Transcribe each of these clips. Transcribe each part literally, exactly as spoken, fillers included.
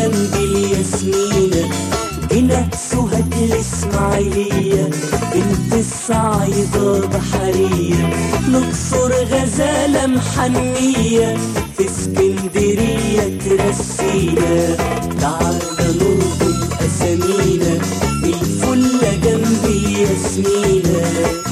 جنب الياسمينة، هنا سوهاج الإسماعيلية، بنت الصعيدة بحرية، الأقصر غزالة محنية، في اسكندرية ترسينا، تعالى نرضي أسامينا، الفلة جنب الياسمينة.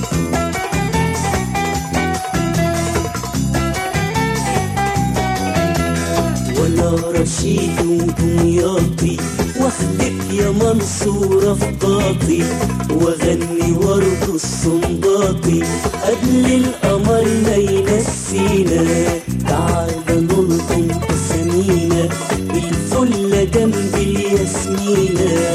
وانا رشيد ودمياطي، واخدك يا منصورة في باطي، واغني وارض الصنباطي قبل القمر ما ينسينا، تعالى نلطم اسامينا، الفلة جنب الياسمينة.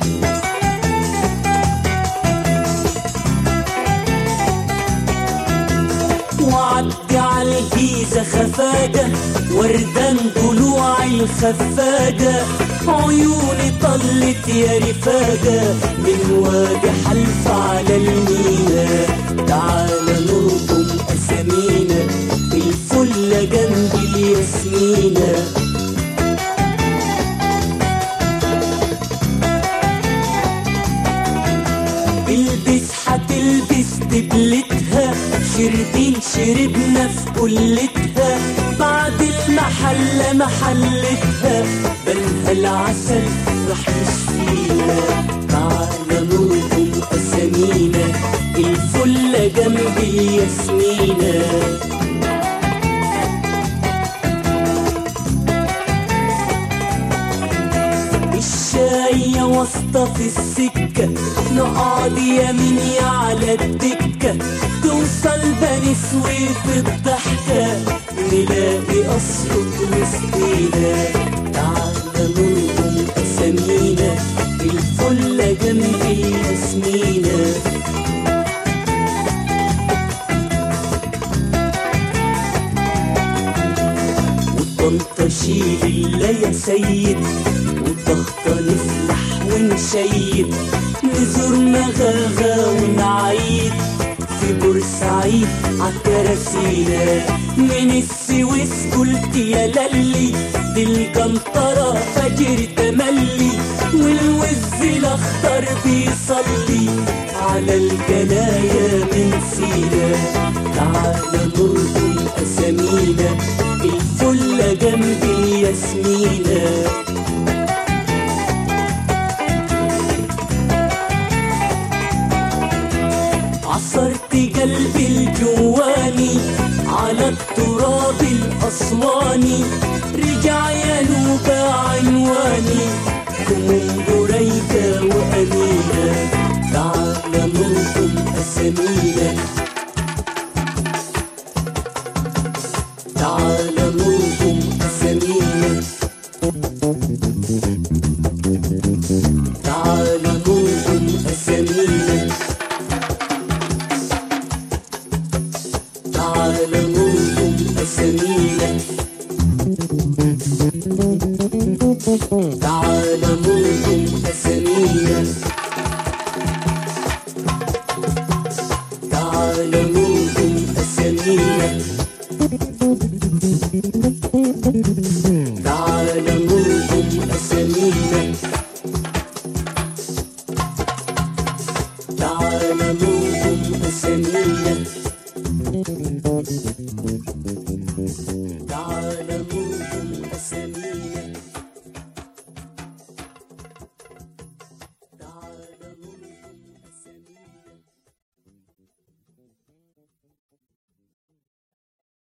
وعدي عالجيزة خفاجة، وردان ضلوع الخفاجة، عيوني طلت يا رفاجة، من وادي حلف على المينا، تعالى نرضم أسامينا، الفلة جنب الياسمينة. البس هتلبس دبلتها، شربين شربنا في كلتها، بعد المحلة محلتها، بلها العسل رح يشفينا، تعالى نرضم أسامينا، الفلة جنب الياسمينة. الشاية واسطة في السكة، نقعد يميني على الدكة، توصل بني سويف الضحكة، نلاقي أسيوط وسطينا، تعالى نرضم أسامينا، الفلة جنب الياسمينة. وطنطا شيل الله يا سيد، وضغطة نفلح ونشيد، نزور مغاغا ونعيد، في بورسعيد عالكراسينا، من السويس قلت يا للي، دي الجنطرة فجر تملي، والوز الأخضر بيصلي على الجنايا من سينا، تعالى نرضم أسامينا، الفلة جنب الياسمينة. عصرت قلبي الجواني على التراب الأسواني، رجع يا نوبة عنواني، كمون بريدة وأمينة، تعالى نرضم أسامينا، تعالى نرضم أسامينا، تعالى نرضم أسامينا، تعالى نرضم أسامينا، تعالى نرضم أسامينا، تعالى نرضم أسامينا، تعالى نرضم أسامينا، تعالى نرضم أسامينا.